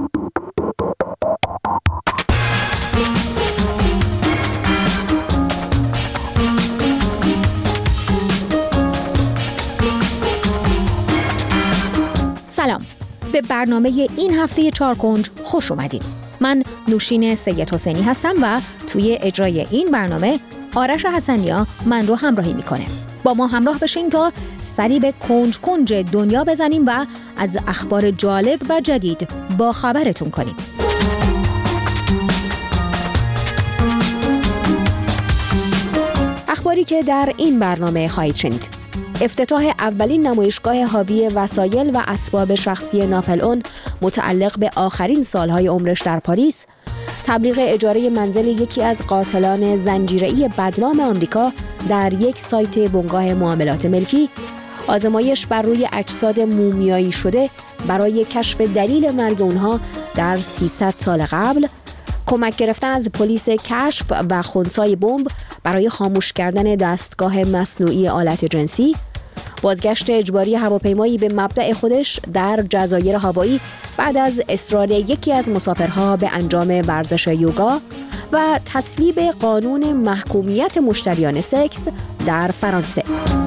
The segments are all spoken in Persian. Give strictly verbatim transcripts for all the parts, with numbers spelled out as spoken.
سلام، به برنامه این هفته چارکنج خوش اومدید. من نوشین سید حسینی هستم و توی اجرای این برنامه آرش حسنیا من رو همراهی میکنه. با ما همراه بشین تا سری به کنج کنج دنیا بزنیم و از اخبار جالب و جدید با خبرتون کنیم. اخباری که در این برنامه خواهید شنید: افتتاح اولین نمایشگاه حاوی وسایل و اسباب شخصی ناپلئون متعلق به آخرین سالهای عمرش در پاریس، تبلیغ اجاره منزل یکی از قاتلان زنجیره‌ای بدنام آمریکا در یک سایت بنگاه معاملات ملکی، آزمایش بر روی اجساد مومیایی شده برای کشف دلیل مرگ اونها در سیصد سال قبل، کمک گرفتن از پلیس کشف و خنثی بمب برای خاموش کردن دستگاه مصنوعی آلت جنسی، بازگشت اجباری هواپیمایی به مبدأ خودش در جزایر هاوایی بعد از اصرار یکی از مسافرها به انجام ورزش یوگا و تصویب قانون محکومیت مشتریان سکس در فرانسه.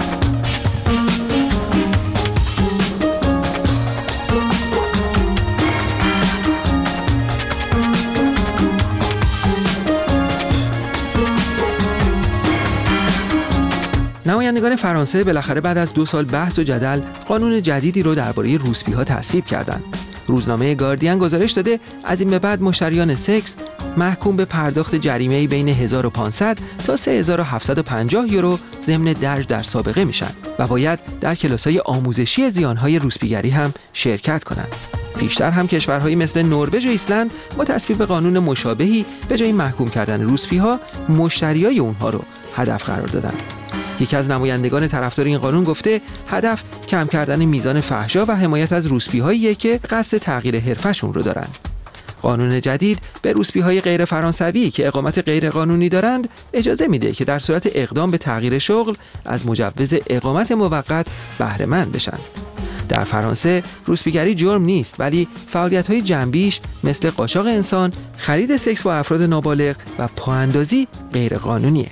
نمایندگان فرانسه بالاخره بعد از دو سال بحث و جدل قانون جدیدی رو درباره روسپی‌ها تصویب کردند. روزنامه گاردین گزارش داده از این به بعد مشتریان سکس محکوم به پرداخت جریمه‌ای بین هزار و پانصد تا سه هزار و هفتصد و پنجاه یورو ضمن درج در سابقه میشن و باید در کلاس‌های آموزشی زیان‌های روسپیگری هم شرکت کنند. پیشتر هم کشورهایی مثل نروژ و ایسلند با تصویب قانون مشابهی به جای محکوم کردن روسپی‌ها مشتریای اونها رو هدف قرار دادند. یکی از نمایندگان طرفدار این قانون گفته هدف کم کردن میزان فحشا و حمایت از روسپی‌هایی که قصد تغییر حرفشون رو دارن. قانون جدید به روسپی‌های غیر فرانسوی که اقامت غیر قانونی دارند اجازه میده که در صورت اقدام به تغییر شغل از مجوز اقامت موقت بهره مند بشن. در فرانسه روسپیگری جرم نیست، ولی فعالیت‌های جنبیش مثل قاچاق انسان، خرید سکس با افراد نابالغ و پااندازی غیر قانونیه.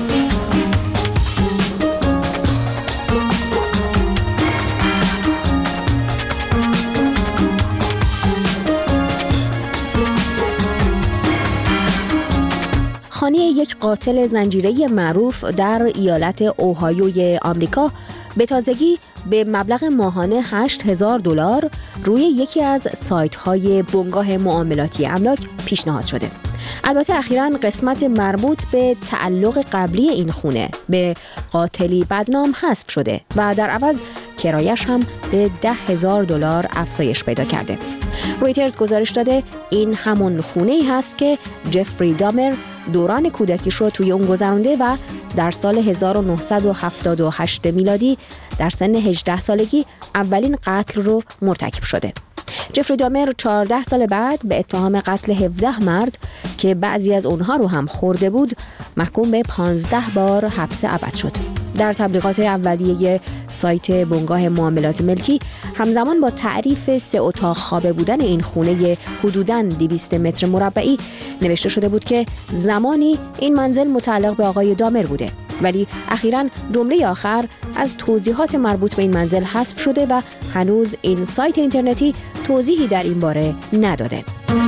خانه یک قاتل زنجیره‌ای معروف در ایالت اوهایوی آمریکا به تازگی به مبلغ ماهانه هشت هزار دلار روی یکی از سایت‌های بنگاه معاملاتی املاک پیشنهاد شده. البته اخیراً قسمت مربوط به تعلق قبلی این خونه به قاتلی بدنام حذف شده و در عوض کرایش هم به ده هزار دلار افزایش پیدا کرده. رویترز گزارش داده این همون خونه‌ای هست که جفری دامر دوران کودکیش رو توی اون گذرونده و در سال هزار و نهصد و هفتاد و هشت میلادی در سن هجده سالگی اولین قتل رو مرتکب شده. جفری دامر چهارده سال بعد به اتهام قتل هفده مرد که بعضی از اونها رو هم خورده بود محکوم به پانزده بار حبس ابد شد. در تبلیغات اولیه سایت بنگاه معاملات ملکی همزمان با تعریف سه اتاق خوابه بودن این خونه حدوداً دویست متر مربعی نوشته شده بود که زمانی این منزل متعلق به آقای دامر بوده، ولی اخیراً جمله آخر از توضیحات مربوط به این منزل حذف شده و هنوز این سایت اینترنتی توضیحی در این باره نداده.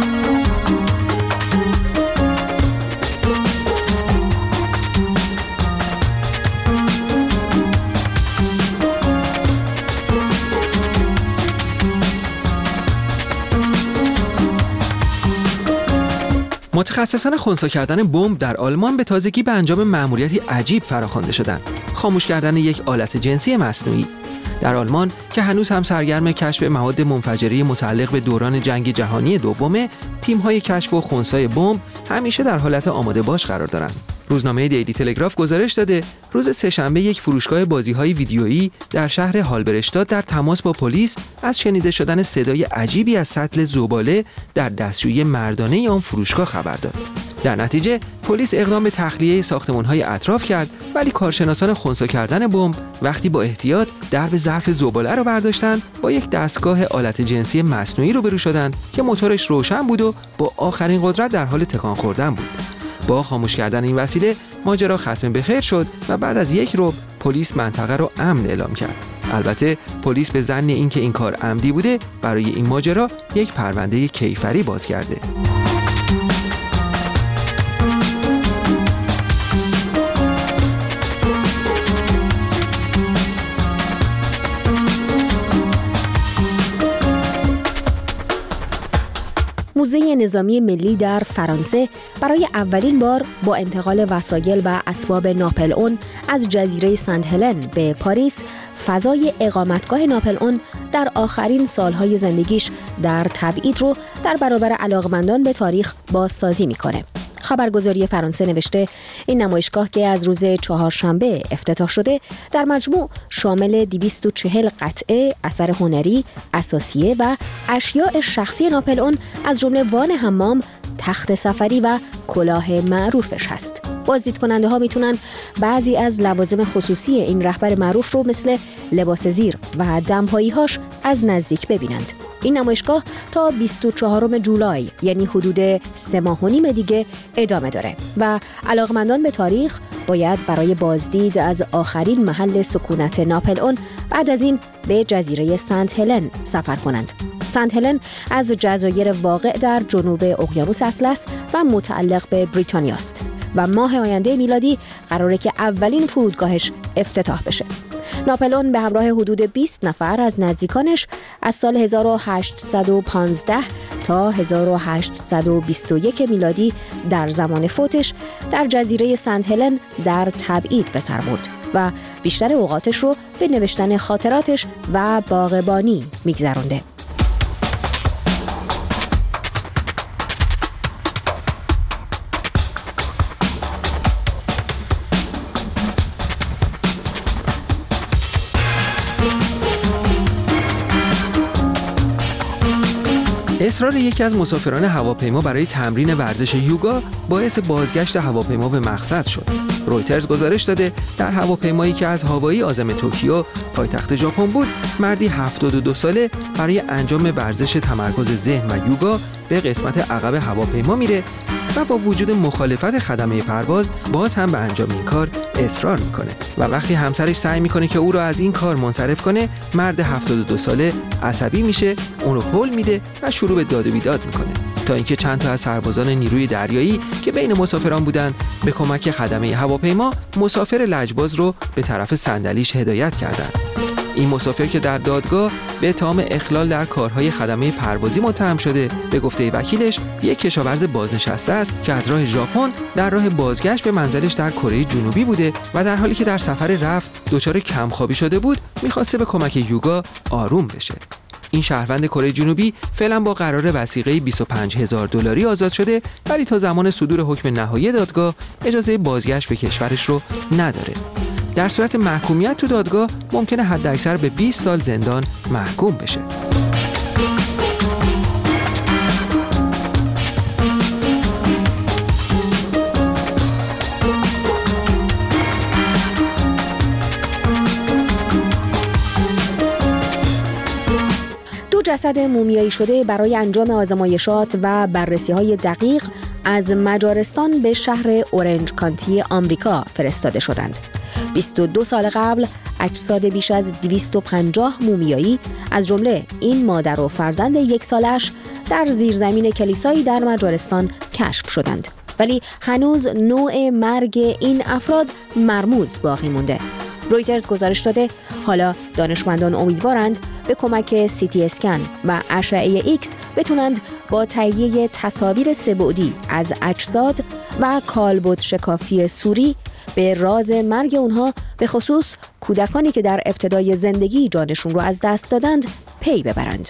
متخصصان خنثی کردن بمب در آلمان به تازگی به انجام مأموریتی عجیب فراخوانده شدند: خاموش کردن یک آلت جنسی مصنوعی. در آلمان که هنوز هم سرگرم کشف مواد منفجره متعلق به دوران جنگ جهانی دوم، تیم‌های کشف و خنثی بمب همیشه در حالت آماده باش قرار دارند. روزنامه دیلی تلگراف گزارش داده روز سه‌شنبه یک فروشگاه بازی‌های ویدیویی در شهر هالبرشتاد در تماس با پلیس از شنیده شدن صدای عجیبی از سطل زباله در دستشویی مردانه آن فروشگاه خبر داد. در نتیجه پلیس اقدام به تخلیه ساختمان‌های اطراف کرد، ولی کارشناسان خنثی کردن بمب وقتی با احتیاط درب ظرف زباله رو برداشتن، با یک دستگاه آلت جنسی مصنوعی روبرو شدند که موتورش روشن بود و با آخرین قدرت در حال تکان خوردن بود. با خاموش کردن این وسیله ماجرا ختم به خیر شد و بعد از یک ربع پلیس منطقه رو امن اعلام کرد. البته پلیس به ظن اینکه این کار عمدی بوده برای این ماجرا یک پرونده کیفری باز کرده. موزه نظامی ملی در فرانسه برای اولین بار با انتقال وسایل و اسباب ناپل اون از جزیره سنت هلن به پاریس، فضای اقامتگاه ناپل اون در آخرین سالهای زندگیش در تبعید رو در برابر علاقمندان به تاریخ بازسازی میکنه. خبرگزاری فرانسه نوشته این نمایشگاه که از روز چهارشنبه افتتاح شده در مجموع شامل دویست و چهل قطعه اثر هنری اساسیه و اشیاء شخصی ناپل اون از جمله وان حمام، تخت سفری و کلاه معروفش هست. بازدید کننده ها میتونن بعضی از لوازم خصوصی این رهبر معروف رو مثل لباس زیر و دمپایی هاش از نزدیک ببینند. این نمایشگاه تا بیست و چهارم جولای یعنی حدود سه ماه و نیم دیگه ادامه داره و علاقمندان به تاریخ باید برای بازدید از آخرین محل سکونت ناپل اون بعد از این به جزیره سنت هلن سفر کنند. سنت هلن از جزایر واقع در جنوب اقیانوس اطلس و متعلق به بریتانیا است و ماه آینده میلادی قراره که اولین فرودگاهش افتتاح بشه. ناپل اون به همراه حدود بیست نفر از نزدیکانش از سال هزار و هشتصد و پانزده تا هزار و هشتصد و بیست و یک میلادی در زمان فوتش در جزیره سنت هلن در تبعید به سر برد و بیشتر اوقاتش رو به نوشتن خاطراتش و باغبانی میگذرونده. اصرار یکی از مسافران هواپیما برای تمرین ورزش یوگا باعث بازگشت هواپیما به مقصد شد. رویترز گزارش داده در هواپیمایی که از هاوایی عازم توکیو پایتخت ژاپن بود، مردی هفتاد و دو ساله برای انجام ورزش تمرکز ذهن و یوگا به قسمت عقب هواپیما میره و با وجود مخالفت خدمه پرواز باز هم به انجام این کار اصرار میکنه و وقتی همسرش سعی میکنه که او را از این کار منصرف کنه، مرد هفتاد و دو ساله عصبی میشه، اون رو هل میده و شروع به داد و بیداد میکنه تا اینکه چند تا از سربازان نیروی دریایی که بین مسافران بودند به کمک خدمه هواپیما مسافر لجباز رو به طرف صندلیش هدایت کردند. این مسافر که در دادگاه به اتهام اخلال در کارهای خدمه پروازی متهم شده، به گفته وکیلش یک کشاورز بازنشسته است که از راه ژاپن در راه بازگشت به منزلش در کره جنوبی بوده و در حالی که در سفر رفت دچار کمخوابی شده بود، می‌خواسته به کمک یوگا آروم بشه. این شهروند کره جنوبی فعلا با قرار وثیقه بیست و پنج هزار دلاری آزاد شده، ولی تا زمان صدور حکم نهایی دادگاه اجازه بازگشت به کشورش رو نداره. در صورت محکومیت تو دادگاه ممکنه حداکثر به بیست سال زندان محکوم بشه. دو جسد مومیایی شده برای انجام آزمایشات و بررسی‌های دقیق از مجارستان به شهر اورنج کانتی آمریکا فرستاده شدند. بیست و دو سال قبل اجساد بیش از دویست و پنجاه مومیایی از جمله این مادر و فرزند یک سالش در زیرزمین کلیسایی در مجارستان کشف شدند، ولی هنوز نوع مرگ این افراد مرموز باقی مونده. رویترز گزارش داده حالا دانشمندان امیدوارند به کمک سی تی اسکن و اشعه ایکس بتونند با تهیه تصاویر سه‌بعدی از اجساد و کالبد شکافی سوری به راز مرگ اونها، به خصوص کودکانی که در ابتدای زندگی جانشون رو از دست دادند، پی ببرند.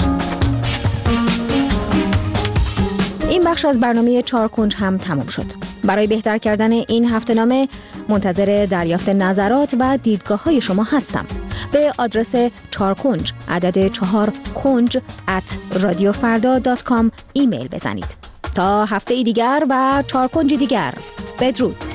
این بخش از برنامه چهار کنج هم تمام شد. برای بهتر کردن این هفته‌نامه منتظر دریافت نظرات و دیدگاه‌های شما هستم. به آدرس چهار کنج عدد چهار کنج ات رادیو فردا دات کام ایمیل بزنید. تا هفته دیگر و چهار کنج دیگر، بدرود.